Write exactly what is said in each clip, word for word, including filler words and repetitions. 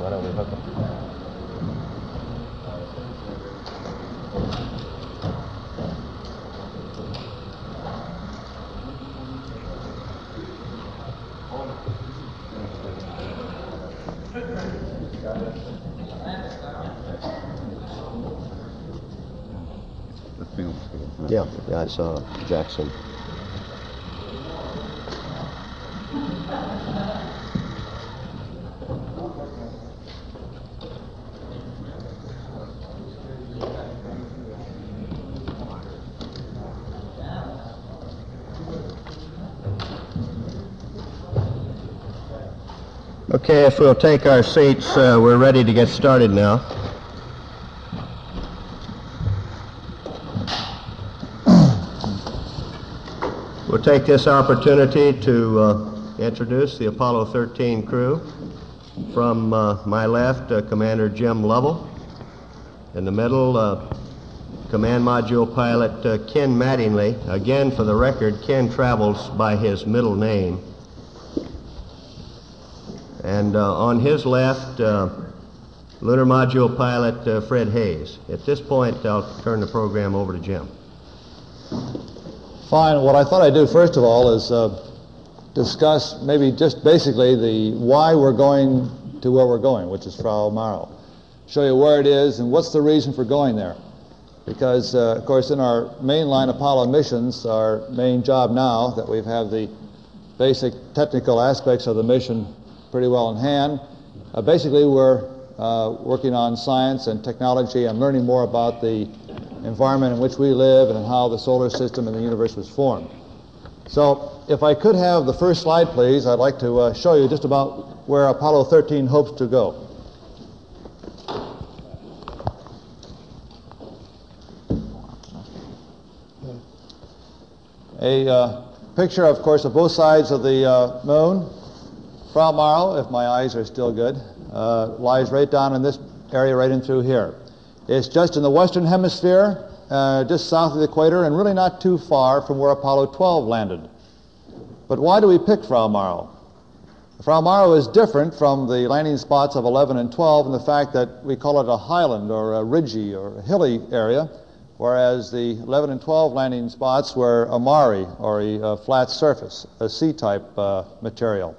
Why don't we hook them? Yeah, yeah, I saw Jackson. Okay, if we'll take our seats, uh, we're ready to get started now. We'll take this opportunity to uh, introduce the Apollo thirteen crew. From uh, my left, uh, Commander Jim Lovell. In the middle, uh, Command Module Pilot uh, Ken Mattingly. Again, for the record, Ken travels by his middle name. And uh, on his left, uh, Lunar Module Pilot uh, Fred Hayes. At this point, I'll turn the program over to Jim. Fine. What I thought I'd do first of all is uh, discuss maybe just basically the why we're going to where we're going, which is Frau Maro. Show you where it is and what's the reason for going there. Because, uh, of course, in our mainline Apollo missions, our main job now that we have the basic technical aspects of the mission pretty well in hand, uh, basically we're uh, working on science and technology and learning more about the environment in which we live and how the solar system and the universe was formed. So if I could have the first slide, please, I'd like to uh, show you just about where Apollo thirteen hopes to go. A uh, picture, of course, of both sides of the uh, moon. Frau Maro, if my eyes are still good, uh, lies right down in this area right in through here. It's just in the western hemisphere, uh, just south of the equator, and really not too far from where Apollo twelve landed. But why do we pick Frau Maro? Frau Maro is different from the landing spots of eleven and twelve in the fact that we call it a highland or a ridgy or a hilly area, whereas the eleven and twelve landing spots were a mare, or a, a flat surface, a C-type uh, material.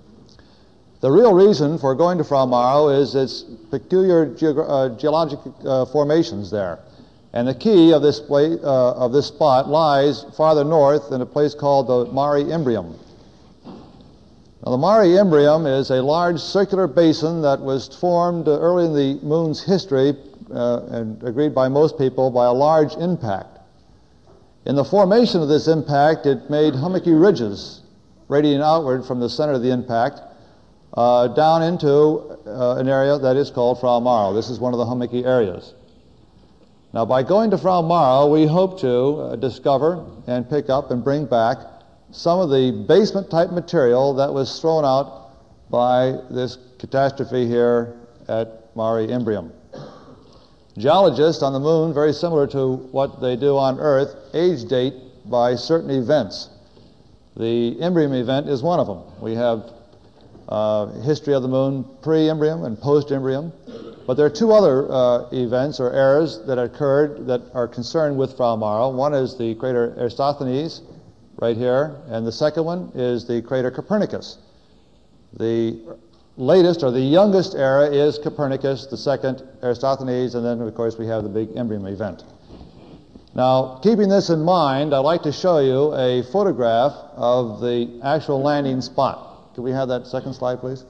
The real reason for going to Frau Maro is its peculiar geog- uh, geologic uh, formations there. And the key of this, pla- uh, of this spot lies farther north in a place called the Mare Imbrium. Now, the Mare Imbrium is a large circular basin that was formed uh, early in the moon's history uh, and agreed by most people by a large impact. In the formation of this impact, it made hummocky ridges radiating outward from the center of the impact Uh, down into uh, an area that is called Frau Maro. This is one of the hummocky areas. Now, by going to Frau Maro, we hope to uh, discover and pick up and bring back some of the basement-type material that was thrown out by this catastrophe here at Mare Imbrium. Geologists on the moon, very similar to what they do on Earth, age date by certain events. The Imbrium event is one of them. We have Uh, history of the moon pre-Imbrium and post-Imbrium. But there are two other uh, events or eras that occurred that are concerned with Frau Maro. One is the crater Eratosthenes, right here, and the second one is the crater Copernicus. The latest or the youngest era is Copernicus, the second Eratosthenes, and then, of course, we have the big Imbrium event. Now, keeping this in mind, I'd like to show you a photograph of the actual landing spot. Could we have that second slide, please?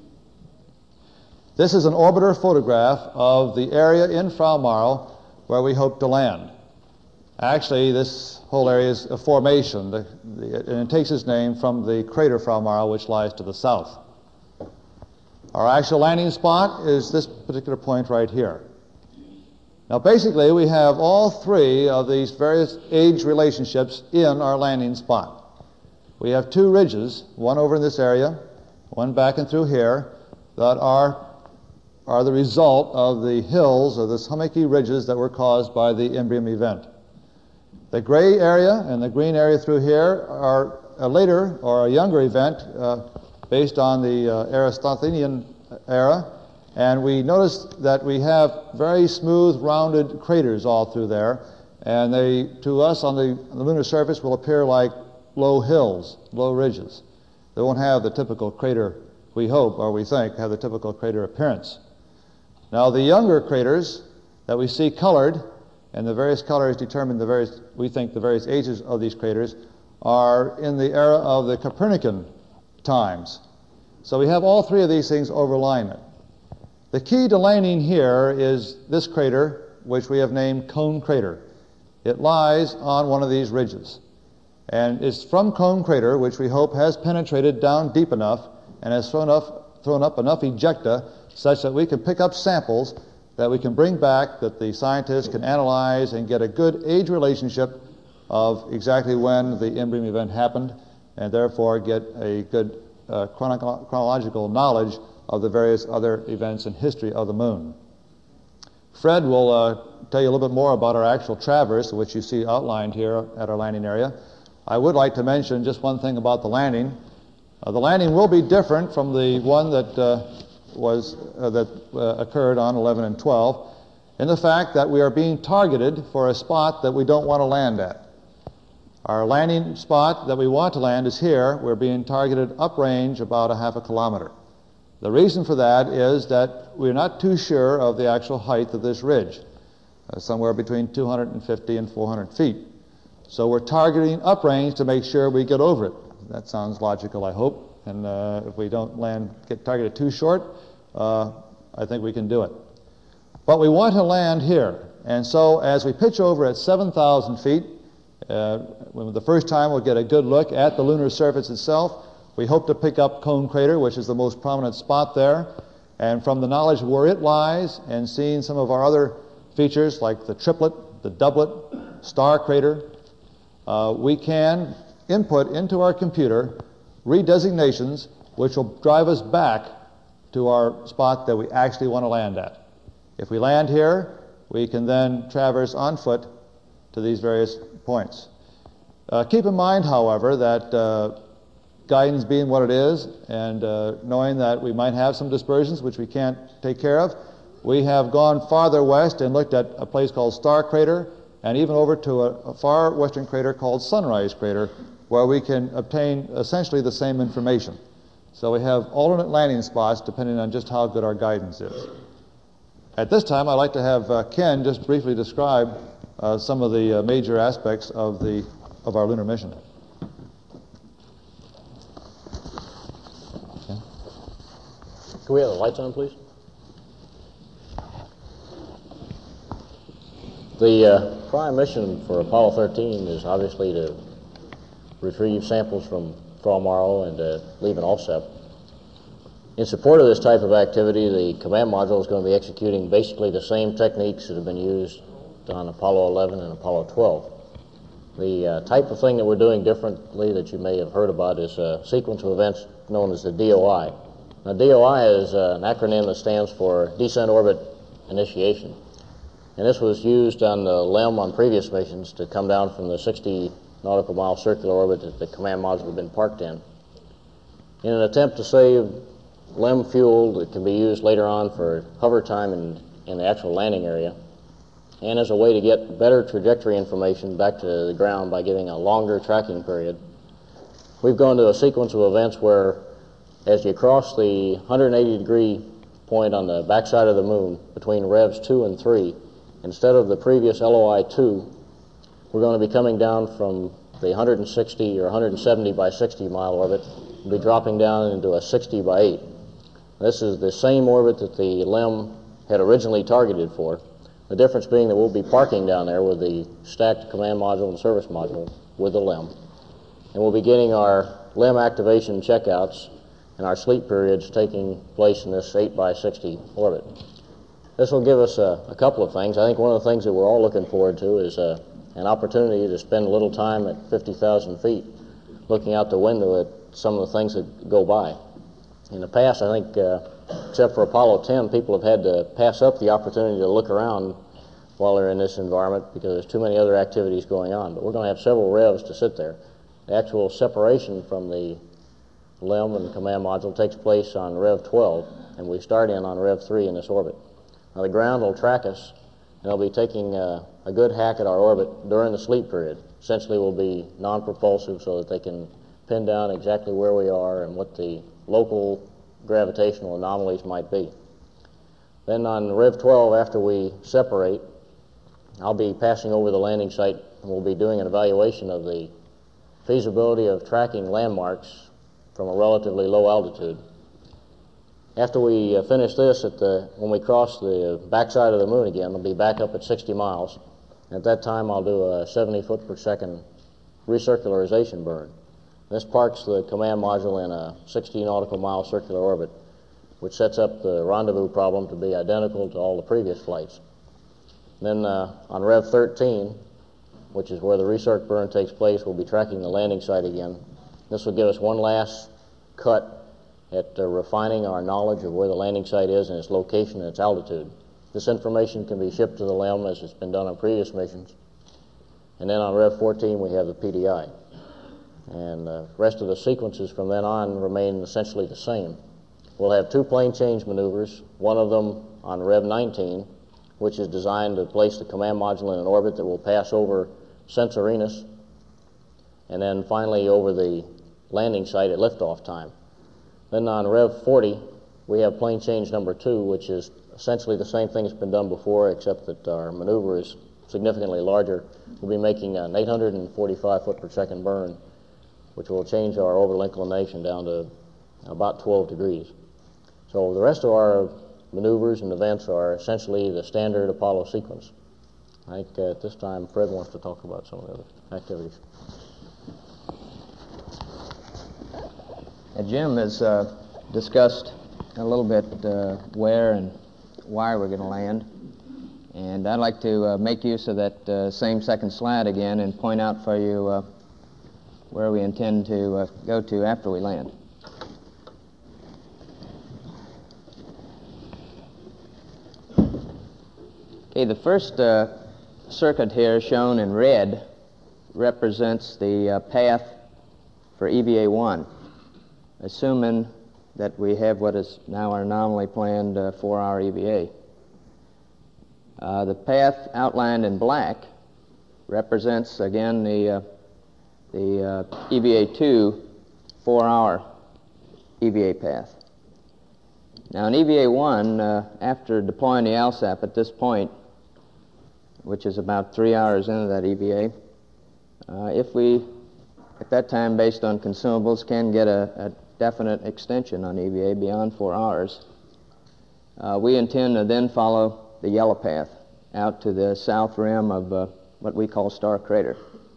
This is an orbiter photograph of the area in Frau Maro where we hope to land. Actually, this whole area is a formation, the, the, and it takes its name from the crater Frau Maro, which lies to the south. Our actual landing spot is this particular point right here. Now, basically, we have all three of these various age relationships in our landing spot. We have two ridges, one over in this area, one back and through here, that are, are the result of the hills or the hummocky ridges that were caused by the Imbrium event. The gray area and the green area through here are a later or a younger event uh, based on the uh, Eratosthenean era, And we noticed that we have very smooth, rounded craters all through there, and they, to us on the, on the lunar surface, will appear like low hills, low ridges. They won't have the typical crater, we hope, or we think, have the typical crater appearance. Now, the younger craters that we see colored, and the various colors determine the various, we think, the various ages of these craters, are in the era of the Copernican times. So we have all three of these things over alignment. The key to landing here is this crater, which we have named Cone Crater. It lies on one of these ridges. And it's from Cone Crater, which we hope has penetrated down deep enough and has thrown up, thrown up enough ejecta such that we can pick up samples that we can bring back, that the scientists can analyze and get a good age relationship of exactly when the in-beam event happened, and therefore get a good uh, chrono- chronological knowledge of the various other events in history of the moon. Fred will uh, tell you a little bit more about our actual traverse, which you see outlined here at our landing area. I would like to mention just one thing about the landing. Uh, the landing will be different from the one that uh, was uh, that uh, occurred on eleven and twelve, in the fact that we are being targeted for a spot that we don't want to land at. Our landing spot that we want to land is here. We're being targeted uprange about a half a kilometer. The reason for that is that we're not too sure of the actual height of this ridge, uh, somewhere between two hundred fifty and four hundred feet. So we're targeting uprange to make sure we get over it. That sounds logical, I hope. And uh, if we don't land, get targeted too short, uh, I think we can do it. But we want to land here. And so as we pitch over at seven thousand feet, uh, when the first time we'll get a good look at the lunar surface itself. We hope to pick up Cone Crater, which is the most prominent spot there. And from the knowledge of where it lies and seeing some of our other features like the triplet, the doublet, star crater, uh, we can input into our computer redesignations which will drive us back to our spot that we actually want to land at. If we land here, we can then traverse on foot to these various points. Uh, keep in mind, however, that uh, guidance being what it is, and uh, knowing that we might have some dispersions which we can't take care of, we have gone farther west and looked at a place called Star Crater, and even over to a, a far western crater called Sunrise Crater, where we can obtain essentially the same information. So we have alternate landing spots depending on just how good our guidance is. At this time, I'd like to have uh, Ken just briefly describe uh, some of the uh, major aspects of the of our lunar mission. Can we have the lights on, please? The uh, prime mission for Apollo thirteen is obviously to retrieve samples from Fall-Morrow and uh, leave an offset. In support of this type of activity, the command module is going to be executing basically the same techniques that have been used on Apollo eleven and Apollo twelve. The uh, type of thing that we're doing differently that you may have heard about is a sequence of events known as the D O I. Now, D O I is uh, an acronym that stands for Descent Orbit Initiation. And this was used on the LEM on previous missions to come down from the sixty nautical mile circular orbit that the command module had been parked in. In an attempt to save LEM fuel that can be used later on for hover time in, in the actual landing area, and as a way to get better trajectory information back to the ground by giving a longer tracking period, we've gone to a sequence of events where as you cross the one hundred eighty degree point on the backside of the moon between revs two and three, instead of the previous L O I two, we're going to be coming down from the one hundred sixty or one hundred seventy by sixty mile orbit and be dropping down into a sixty by eight. This is the same orbit that the LEM had originally targeted for. The difference being that we'll be parking down there with the stacked command module and service module with the LEM. And we'll be getting our LEM activation checkouts and our sleep periods taking place in this eight by sixty orbit. This will give us a, a couple of things. I think one of the things that we're all looking forward to is uh, an opportunity to spend a little time at fifty thousand feet looking out the window at some of the things that go by. In the past, I think, uh, except for Apollo ten, people have had to pass up the opportunity to look around while they're in this environment because there's too many other activities going on. But we're going to have several revs to sit there. The actual separation from the limb and command module takes place on Rev twelve, and we start in on Rev three in this orbit. Now the ground will track us, and it'll be taking uh, a good hack at our orbit during the sleep period. Essentially will be non-propulsive so that they can pin down exactly where we are and what the local gravitational anomalies might be. Then on Rev twelve, after we separate, I'll be passing over the landing site, and we'll be doing an evaluation of the feasibility of tracking landmarks from a relatively low altitude. After we uh, finish this, at the, when we cross the backside of the moon again, we'll be back up at sixty miles. At that time, I'll do a seventy foot per second recircularization burn. This parks the command module in a sixty nautical mile circular orbit, which sets up the rendezvous problem to be identical to all the previous flights. Then uh, on Rev thirteen, which is where the recirc burn takes place, we'll be tracking the landing site again. This will give us one last cut at uh, refining our knowledge of where the landing site is and its location and its altitude. This information can be shipped to the limb as it's been done on previous missions. And then on Rev fourteen, we have the P D I. And the rest of the sequences from then on remain essentially the same. We'll have two plane change maneuvers, one of them on Rev nineteen, which is designed to place the command module in an orbit that will pass over Censorinus, and then finally over the landing site at liftoff time. Then on Rev forty, we have plane change number two, which is essentially the same thing that's been done before, except that our maneuver is significantly larger. We'll be making an eight hundred forty-five foot per second burn, which will change our orbital inclination down to about twelve degrees. So the rest of our maneuvers and events are essentially the standard Apollo sequence. I think uh, at this time Fred wants to talk about some of the other activities. Uh, Jim has uh, discussed a little bit uh, where and why we're going to land, and I'd like to uh, make use of that uh, same second slide again and point out for you uh, where we intend to uh, go to after we land. Okay, the first uh, circuit here shown in red represents the uh, path for E V A one, assuming that we have what is now our nominally planned uh, four-hour E V A. Uh, the path outlined in black represents, again, the, uh, the uh, E V A two four-hour E V A path. Now, in E V A one, uh, after deploying the ALSAP at this point, which is about three hours into that E V A, uh, if we, at that time, based on consumables, can get a, a definite extension on E V A beyond four hours, uh, we intend to then follow the yellow path out to the south rim of uh, what we call Star Crater.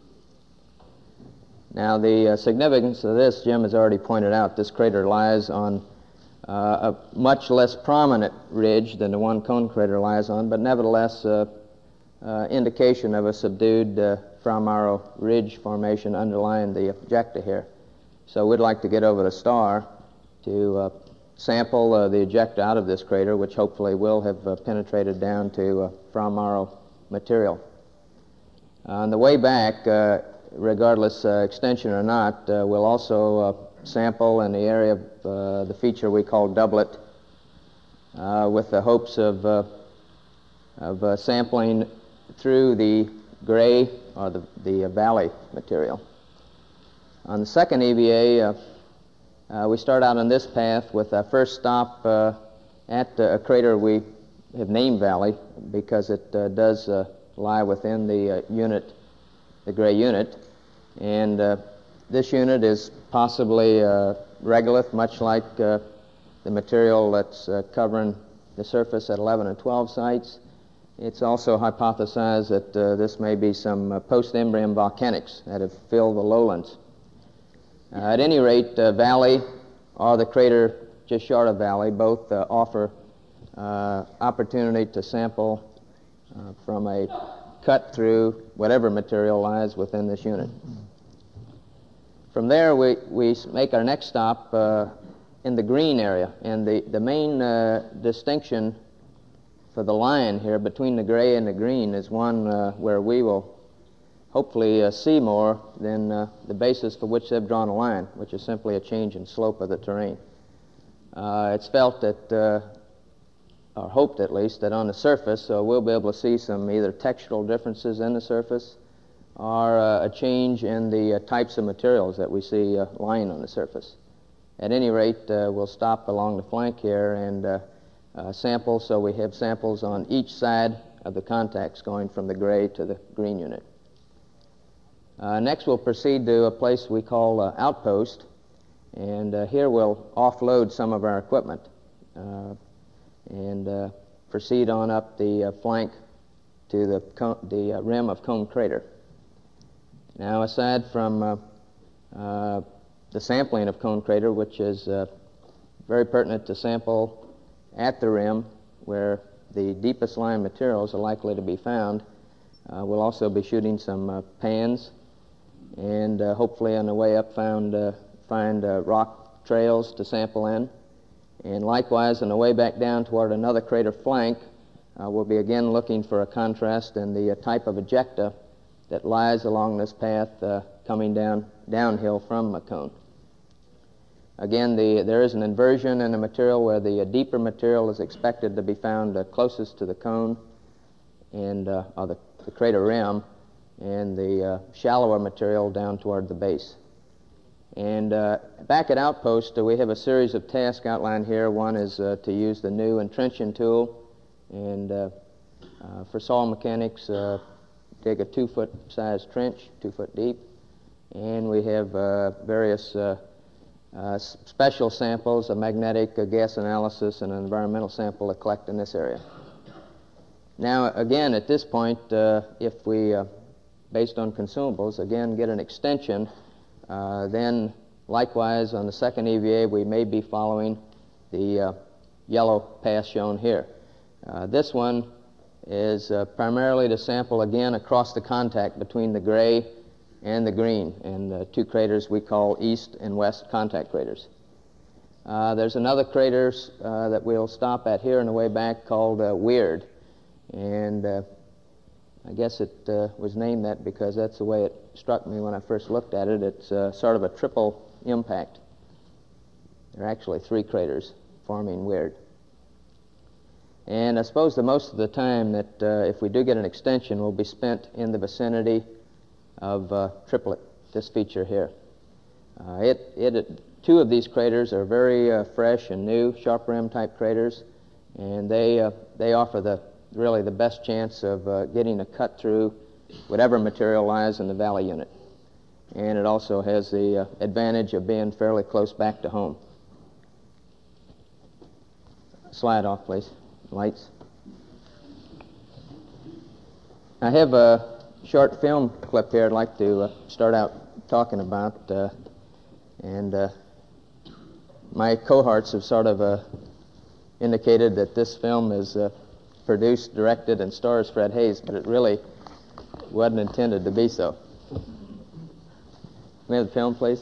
Now, the uh, significance of this, Jim has already pointed out, this crater lies on uh, a much less prominent ridge than the one Cone Crater lies on, but nevertheless uh, uh, indication of a subdued uh, Fra-Mauro Ridge formation underlying the ejecta here. So we'd like to get over to Star to uh, sample uh, the ejecta out of this crater, which hopefully will have uh, penetrated down to uh, Fra-Mauro material. On the way back, uh, regardless uh, extension or not, uh, we'll also uh, sample in the area of uh, the feature we call doublet, uh, with the hopes of, uh, of uh, sampling through the gray or the, the uh, valley material. On the second E V A, uh, uh, we start out on this path with our first stop uh, at uh, a crater we have named Valley because it uh, does uh, lie within the uh, unit, the gray unit. And uh, this unit is possibly uh, regolith, much like uh, the material that's uh, covering the surface at eleven and twelve sites. It's also hypothesized that uh, this may be some uh, post-Imbrium volcanics that have filled the lowlands. Uh, at any rate, uh, Valley or the crater just short of Valley both uh, offer uh, opportunity to sample uh, from a cut through whatever material lies within this unit. From there, we, we make our next stop uh, in the green area, and the, the main uh, distinction for the line here between the gray and the green is one uh, where we will hopefully uh, see more than uh, the basis for which they've drawn a line, which is simply a change in slope of the terrain. Uh, it's felt that, uh, or hoped at least, that on the surface uh, we'll be able to see some either textural differences in the surface or uh, a change in the uh, types of materials that we see uh, lying on the surface. At any rate, uh, we'll stop along the flank here and uh, uh, sample, so we have samples on each side of the contacts going from the gray to the green unit. Uh, next, we'll proceed to a place we call uh, Outpost, and uh, here we'll offload some of our equipment uh, and uh, proceed on up the uh, flank to the, co the uh, rim of Cone Crater. Now, aside from uh, uh, the sampling of Cone Crater, which is uh, very pertinent to sample at the rim where the deepest lying materials are likely to be found, uh, we'll also be shooting some uh, pans and uh, hopefully on the way up found, uh, find uh, rock trails to sample in. And likewise, on the way back down toward another crater flank, uh, we'll be again looking for a contrast in the uh, type of ejecta that lies along this path uh, coming down downhill from a cone. Again, the, there is an inversion in the material where the uh, deeper material is expected to be found uh, closest to the cone and uh, or the, the crater rim, and the uh, shallower material down toward the base. And uh, back at Outpost, uh, we have a series of tasks outlined here. One is uh, to use the new entrenching tool, and uh, uh, for soil mechanics, uh, dig a two-foot size trench, two foot deep, and we have uh, various uh, uh, special samples, a magnetic, a gas analysis, and an environmental sample to collect in this area. Now, again, at this point, uh, if we, uh, based on consumables, again, get an extension, uh, then likewise on the second E V A, we may be following the uh, yellow path shown here. Uh, this one is uh, primarily to sample again across the contact between the gray and the green, and the two craters we call east and west contact craters. Uh, there's another crater uh, that we'll stop at here on the way back called uh, Weird, and uh, I guess it uh, was named that because that's the way it struck me when I first looked at it. It's uh, sort of a triple impact. There are actually three craters forming Weird. And I suppose the most of the time that uh, if we do get an extension will be spent in the vicinity of uh, Triplet, this feature here. Uh, it, it, two of these craters are very uh, fresh and new, sharp rim type craters, and they, uh, they offer the, really the best chance of uh, getting a cut through whatever material lies in the valley unit. And it also has the uh, advantage of being fairly close back to home. Slide off, please. Lights. I have a short film clip here I'd like to uh, start out talking about, uh, and uh, my cohorts have sort of uh, indicated that this film is uh, produced, directed, and stars Fred Haise, but it really wasn't intended to be so. Can we have the film, please?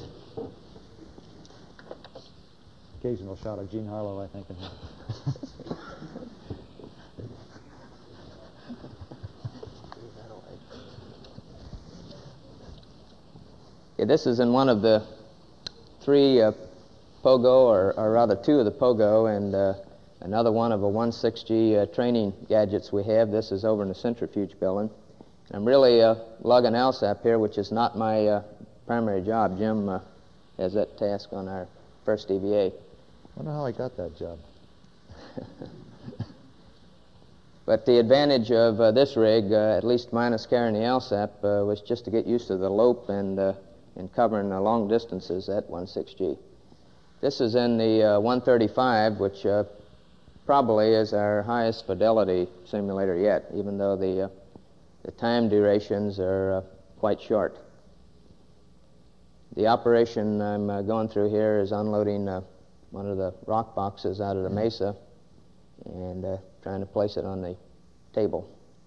Occasional shot of Jean Harlow, I think, in here. Yeah, this is in one of the three uh, Pogo, or, or rather two of the Pogo, and uh, another one of a one six G uh, training gadgets we have. This is over in the centrifuge building. And I'm really uh, lugging L S A P here, which is not my uh, primary job. Jim uh, has that task on our first E V A. I wonder how I got that job. But the advantage of uh, this rig, uh, at least minus carrying the L S A P, uh, was just to get used to the lope and, uh, and covering uh, long distances at one six G. This is in the uh, one thirty-five, which uh, probably is our highest fidelity simulator yet, even though the, uh, the time durations are uh, quite short. The operation I'm uh, going through here is unloading uh, one of the rock boxes out of the mesa and uh, trying to place it on the table.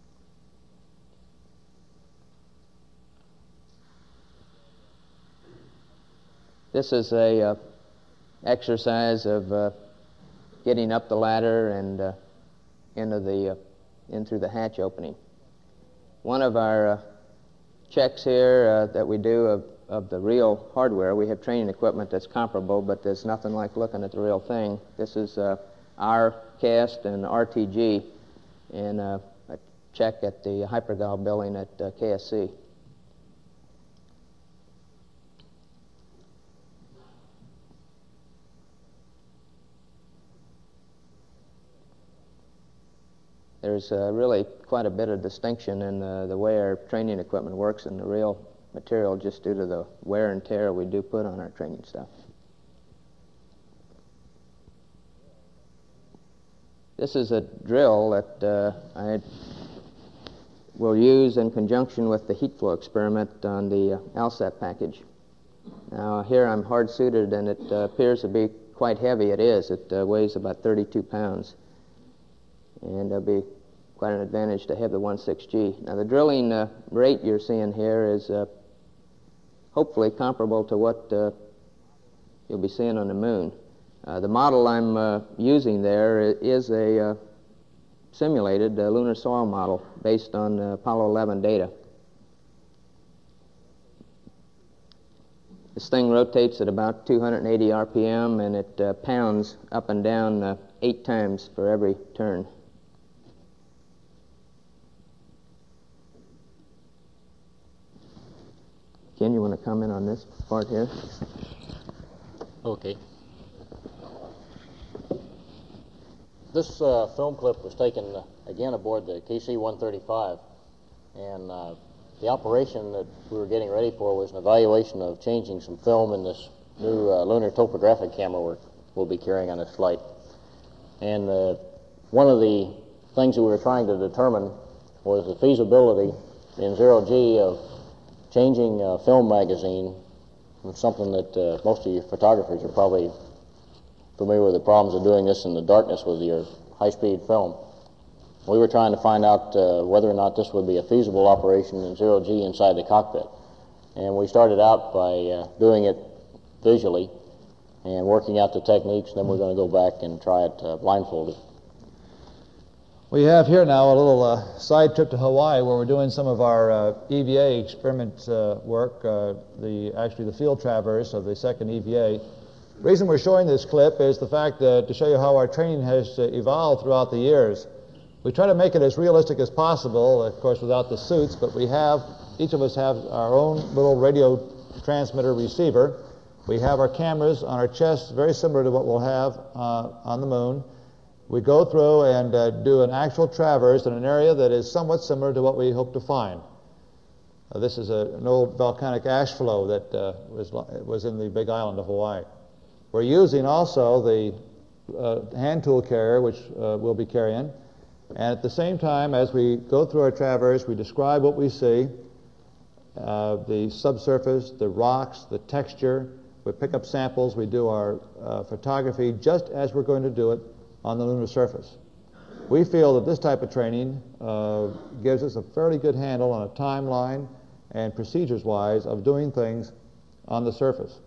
This is a uh, exercise of uh, getting up the ladder and uh, into the uh, in through the hatch opening. One of our uh, checks here uh, that we do of, of the real hardware. We have training equipment that's comparable, but there's nothing like looking at the real thing. This is uh, our cast and R T G, and uh, a check at the Hypergal building at uh, K S C. There's uh, really quite a bit of distinction in uh, the way our training equipment works and the real material, just due to the wear and tear we do put on our training stuff. This is a drill that uh, I will use in conjunction with the heat flow experiment on the uh, ALSAT package. Now here I'm hard suited and it uh, appears to be quite heavy. It is. It uh, weighs about thirty-two pounds. And it'll be quite an advantage to have the one six G. Now the drilling uh, rate you're seeing here is uh, hopefully comparable to what uh, you'll be seeing on the moon. Uh, the model I'm uh, using there is a uh, simulated uh, lunar soil model based on uh, Apollo eleven data. This thing rotates at about two hundred eighty R P M and it uh, pounds up and down uh, eight times for every turn. Ken, you want to comment on this part here? Okay. This uh, film clip was taken uh, again aboard the K C one thirty-five, and uh, the operation that we were getting ready for was an evaluation of changing some film in this new uh, lunar topographic camera we're, we'll be carrying on this flight. And uh, one of the things that we were trying to determine was the feasibility in zero G of changing a film magazine, something that uh, most of you photographers are probably familiar with the problems of doing this in the darkness with your high-speed film. We were trying to find out uh, whether or not this would be a feasible operation in zero G inside the cockpit. And we started out by uh, doing it visually and working out the techniques, and then we're going to go back and try it uh, blindfolded. We have here now a little uh, side trip to Hawaii where we're doing some of our uh, E V A experiment uh, work, uh, the, actually the field traverse of the second E V A. The reason we're showing this clip is the fact that to show you how our training has uh, evolved throughout the years. We try to make it as realistic as possible, of course without the suits, but we have, each of us have our own little radio transmitter receiver. We have our cameras on our chests, very similar to what we'll have uh, on the moon. We go through and uh, do an actual traverse in an area that is somewhat similar to what we hope to find. Uh, this is a, an old volcanic ash flow that uh, was, was in the Big Island of Hawaii. We're using also the uh, hand tool carrier, which uh, we'll be carrying. And at the same time, as we go through our traverse, we describe what we see, uh, the subsurface, the rocks, the texture. We pick up samples. We do our uh, photography just as we're going to do it on the lunar surface. We feel that this type of training uh, gives us a fairly good handle on a timeline and procedures-wise of doing things on the surface.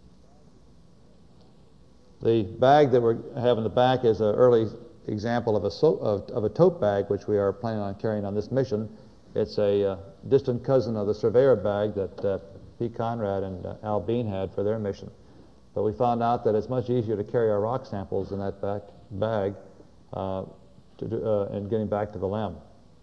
The bag that we have in the back is an early example of a, so, of, of a tote bag, which we are planning on carrying on this mission. It's a uh, distant cousin of the Surveyor bag that uh, Pete Conrad and uh, Al Bean had for their mission. But we found out that it's much easier to carry our rock samples in that back bag uh, to do, uh, and getting back to the LEM.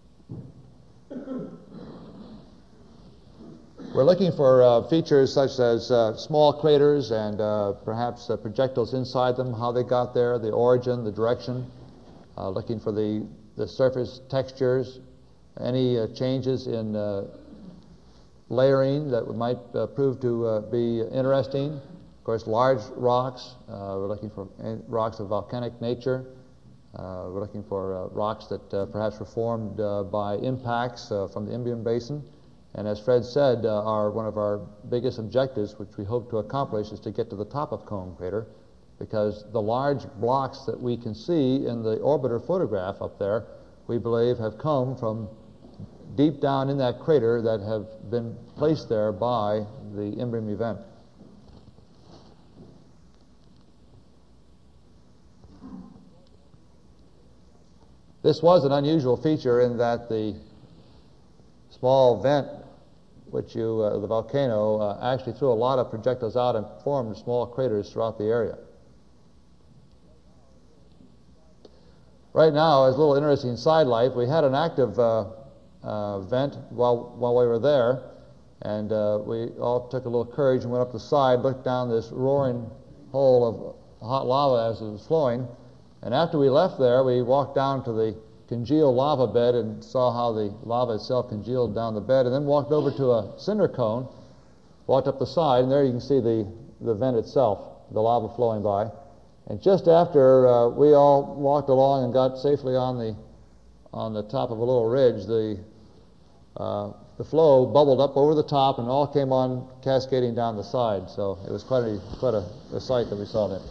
We're looking for uh, features such as uh, small craters and uh, perhaps uh, projectiles inside them, how they got there, the origin, the direction, uh, looking for the, the surface textures, any uh, changes in uh, layering that might uh, prove to uh, be interesting. Of course, large rocks, uh, we're looking for rocks of volcanic nature. Uh, we're looking for uh, rocks that uh, perhaps were formed uh, by impacts uh, from the Imbrium Basin. And as Fred said, uh, our, one of our biggest objectives, which we hope to accomplish, is to get to the top of Cone Crater, because the large blocks that we can see in the orbiter photograph up there, we believe have come from deep down in that crater that have been placed there by the Imbrium event. This was an unusual feature in that the small vent which you, uh, the volcano, uh, actually threw a lot of projectiles out and formed small craters throughout the area. Right now, as a little interesting side light, we had an active uh, uh, vent while, while we were there, and uh, we all took a little courage and went up the side, looked down this roaring hole of hot lava as it was flowing, and after we left there, we walked down to the congealed lava bed and saw how the lava itself congealed down the bed, and then walked over to a cinder cone, walked up the side, and there you can see the, the vent itself, the lava flowing by. And just after uh, we all walked along and got safely on the on the top of a little ridge, the uh, the flow bubbled up over the top and all came on cascading down the side. So it was quite a quite a, a sight that we saw there.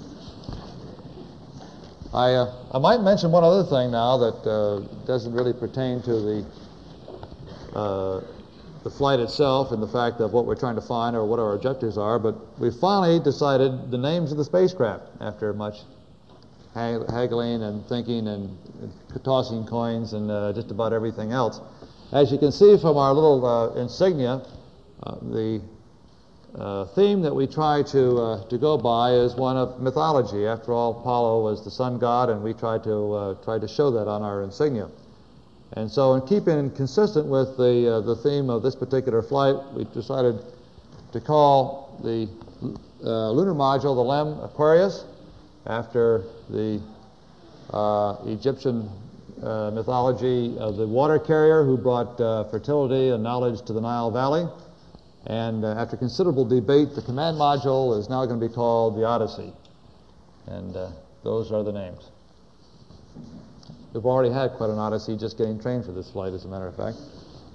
I uh, I might mention one other thing now that uh, doesn't really pertain to the uh, the flight itself and the fact of what we're trying to find or what our objectives are, but we finally decided the names of the spacecraft after much haggling and thinking and tossing coins and uh, just about everything else. As you can see from our little uh, insignia, uh, the uh, theme that we try to uh, to go by is one of mythology. After all, Apollo was the sun god, and we try to uh, try to show that on our insignia. And so, in keeping consistent with the uh, the theme of this particular flight, we decided to call the uh, lunar module the Lem Aquarius, after the uh, Egyptian uh, mythology of the water carrier who brought uh, fertility and knowledge to the Nile Valley. And uh, after considerable debate, the command module is now going to be called the Odyssey. And uh, those are the names. We've already had quite an odyssey just getting trained for this flight, as a matter of fact.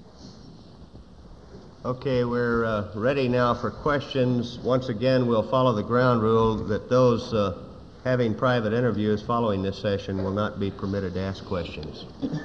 Okay, we're uh, ready now for questions. Once again, we'll follow the ground rule that those uh, having private interviews following this session will not be permitted to ask questions.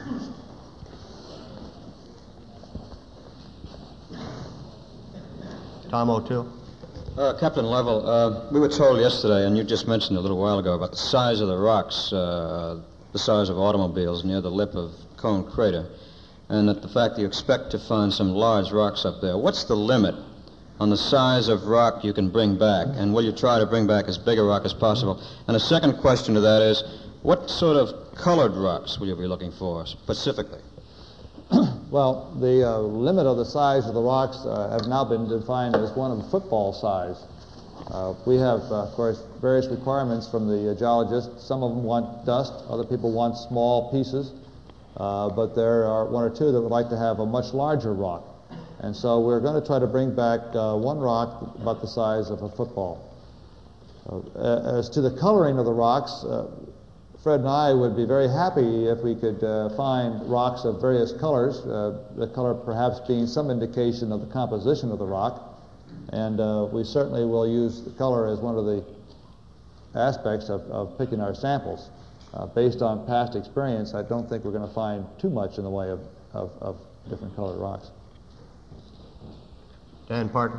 Tom O'Toole. Uh, Captain Lovell, uh, we were told yesterday, and you just mentioned a little while ago, about the size of the rocks, uh, the size of automobiles near the lip of Cone Crater, and that the fact that you expect to find some large rocks up there. What's the limit on the size of rock you can bring back, and will you try to bring back as big a rock as possible? And a second question to that is, what sort of colored rocks will you be looking for specifically? Well, the uh, limit of the size of the rocks uh, have now been defined as one of football size. Uh, we have, uh, of course, various requirements from the uh, geologists. Some of them want dust, other people want small pieces, uh, but there are one or two that would like to have a much larger rock. And so we're going to try to bring back uh, one rock about the size of a football. Uh, as to the coloring of the rocks, uh, Fred and I would be very happy if we could uh, find rocks of various colors, uh, the color perhaps being some indication of the composition of the rock. And uh, we certainly will use the color as one of the aspects of, of picking our samples. Uh, based on past experience, I don't think we're going to find too much in the way of, of, of different colored rocks. Dan Parton.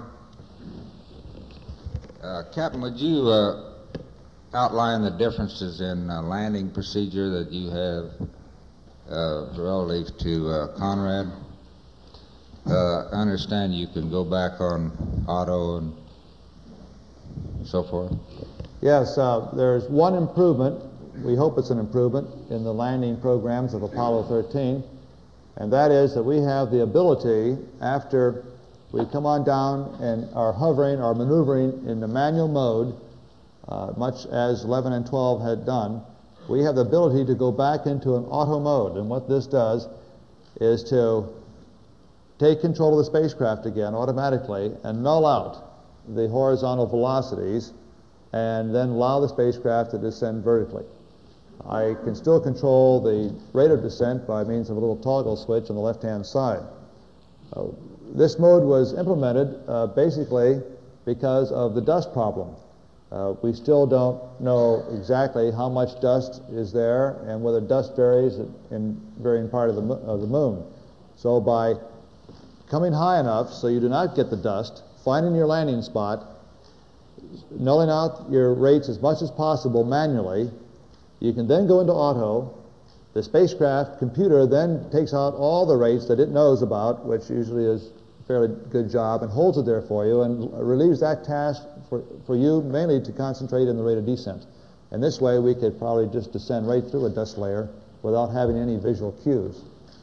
Uh, Captain, would you uh, outline the differences in uh, landing procedure that you have uh, relative to uh, Conrad? Uh, I understand you can go back on Otto and so forth. Yes, uh, there's one improvement. We hope it's an improvement in the landing programs of Apollo thirteen, and that is that we have the ability, after we come on down and are hovering or maneuvering in the manual mode, uh, much as eleven and twelve had done, we have the ability to go back into an auto mode. And what this does is to take control of the spacecraft again automatically and null out the horizontal velocities and then allow the spacecraft to descend vertically. I can still control the rate of descent by means of a little toggle switch on the left-hand side. Uh, this mode was implemented uh, basically because of the dust problem. Uh, we still don't know exactly how much dust is there and whether dust varies in varying part of the, of the moon. So by coming high enough so you do not get the dust, finding your landing spot, nulling out your rates as much as possible manually, you can then go into auto. The spacecraft computer then takes out all the rates that it knows about, which usually is fairly good job and holds it there for you and relieves that task for, for you mainly to concentrate in the rate of descent. And this way we could probably just descend right through a dust layer without having any visual cues.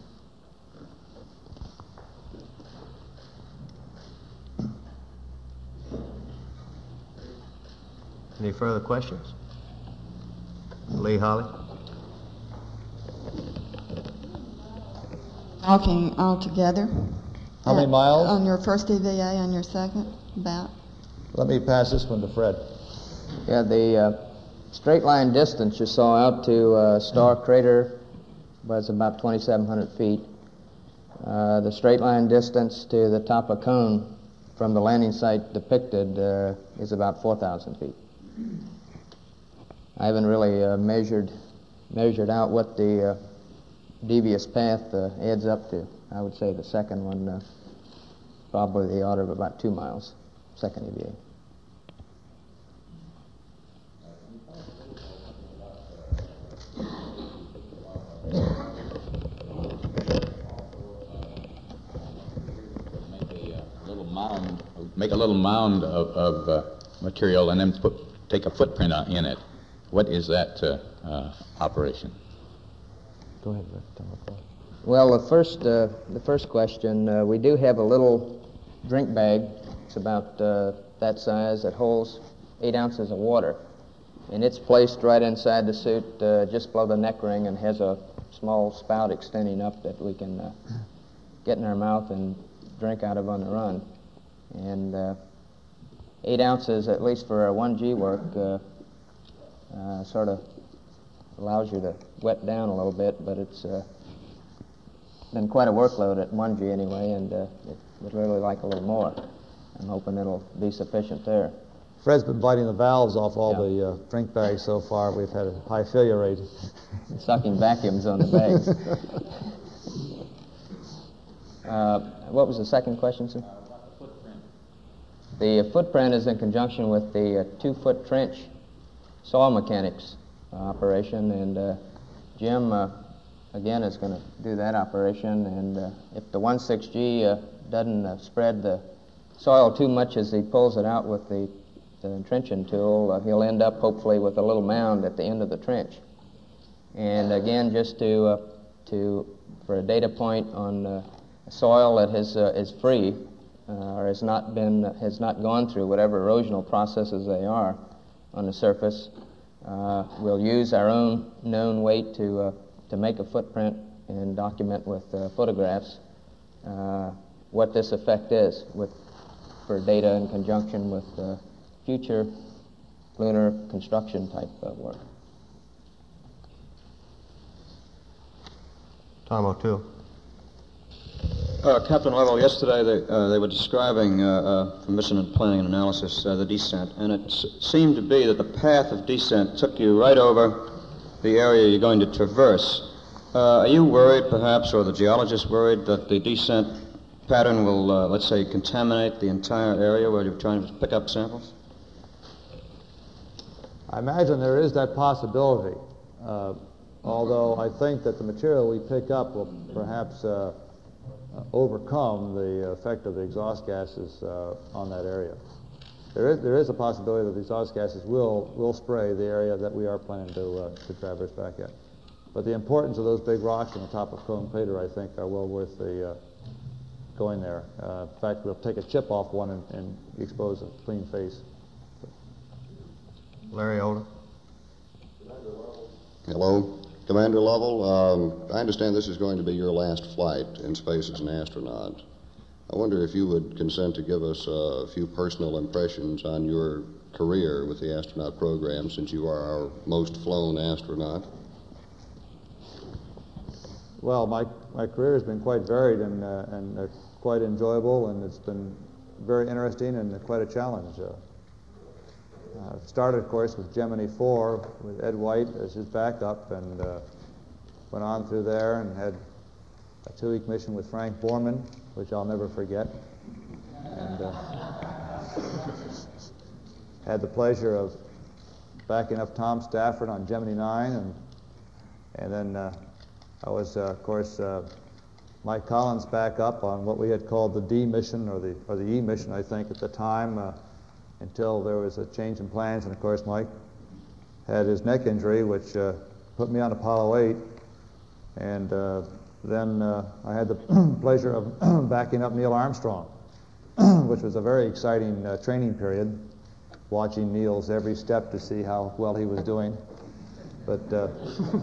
Any further questions? Lee Holly? Walking all together. How many Uh, miles? On your first E V A, on your second, about? Let me pass this one to Fred. Yeah, the uh, straight line distance you saw out to uh, Star Crater was about twenty-seven hundred feet. Uh, the straight line distance to the top of Cone from the landing site depicted uh, is about four thousand feet. I haven't really uh, measured measured out what the uh, devious path uh, adds up to. I would say the second one uh, probably the order of about two miles, second E V A. Make a uh, little mound, make a little mound of, of uh, material, and then put take a footprint on, in it. What is that uh, uh, operation? Go ahead, Fred. Tell me about it. Well, the first uh, the first question, uh, we do have a little drink bag. It's about uh, that size. That holds eight ounces of water, and it's placed right inside the suit, uh, just below the neck ring, and has a small spout extending up that we can uh, get in our mouth and drink out of on the run. And uh, eight ounces, at least for our one G work, uh, uh, sort of allows you to wet down a little bit, but it's uh, been quite a workload at one G anyway, and uh, it would really like a little more. I'm hoping it'll be sufficient there. Fred's been biting the valves off all Yeah. the uh, drink bags so far. We've had a high failure rate. Sucking vacuums on the bags. uh, what was the second question, sir? The uh, footprint is in conjunction with the uh, two-foot trench soil mechanics uh, operation, and uh, Jim, uh, again, is going to do that operation, and uh, if the one six G uh, doesn't uh, spread the soil too much as he pulls it out with the, the trenching tool, uh, he'll end up hopefully with a little mound at the end of the trench. And again, just to, uh, to for a data point on uh, soil that has, uh, is free, Uh, or has not been has not gone through whatever erosional processes they are on the surface. Uh, we'll use our own known weight to uh, to make a footprint and document with uh, photographs uh, what this effect is with for data in conjunction with uh, future lunar construction type of work. Tom O'Toole. Uh, Captain Lovell, yesterday they, uh, they were describing, uh, uh, from Mission Planning and Analysis, uh, the descent, and it s- seemed to be that the path of descent took you right over the area you're going to traverse. Uh, are you worried, perhaps, or the geologist worried, that the descent pattern will, uh, let's say, contaminate the entire area where you're trying to pick up samples? I imagine there is that possibility, uh, although I think that the material we pick up will perhaps uh, uh, overcome the effect of the exhaust gases uh, on that area. There is, there is a possibility that the exhaust gases will, will spray the area that we are planning to, uh, to traverse back at. But the importance of those big rocks on the top of Cone Crater, I think, are well worth the uh, going there. Uh, in fact, we'll take a chip off one and, and expose a clean face. Larry Oldham. Hello, Commander Lovell. Um, I understand this is going to be your last flight in space as an astronaut. I wonder if you would consent to give us uh, a few personal impressions on your career with the astronaut program, since you are our most flown astronaut. Well, my, my career has been quite varied and, uh, and uh, quite enjoyable, and it's been very interesting and uh, quite a challenge. Uh, uh, started, of course, with Gemini four with Ed White as his backup, and uh, went on through there and had a two-week mission with Frank Borman, which I'll never forget, and uh, had the pleasure of backing up Tom Stafford on Gemini nine, and, and then uh, I was, uh, of course, uh, Mike Collins back up on what we had called the D mission, or the or the E mission, I think, at the time, uh, until there was a change in plans. And of course, Mike had his neck injury, which uh, put me on Apollo eight. And uh, then uh, I had the pleasure of backing up Neil Armstrong, which was a very exciting uh, training period, watching Neil's every step to see how well he was doing. But uh,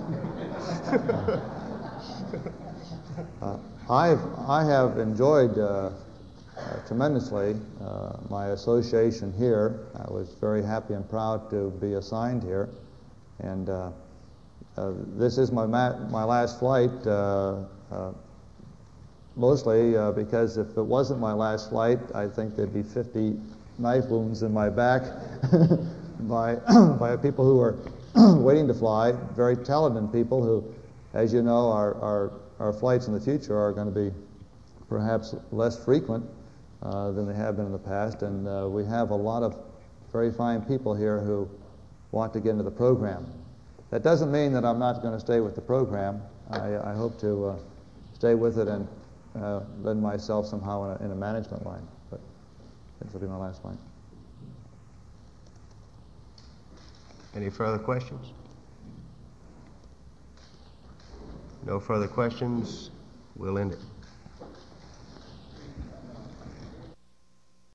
uh, I've, I have enjoyed uh, uh, tremendously uh, my association here. I was very happy and proud to be assigned here. And uh, uh, this is my, ma- my last flight, uh, uh, mostly uh, because if it wasn't my last flight, I think there'd be fifty knife wounds in my back by, by people who are waiting to fly, very talented people who, as you know, our, our, our flights in the future are going to be perhaps less frequent uh, than they have been in the past, and uh, we have a lot of very fine people here who want to get into the program. That doesn't mean that I'm not going to stay with the program. I, I hope to uh, stay with it and uh, lend myself somehow in a, in a management line, but this will be my last line. Any further questions? No further questions. We'll end it.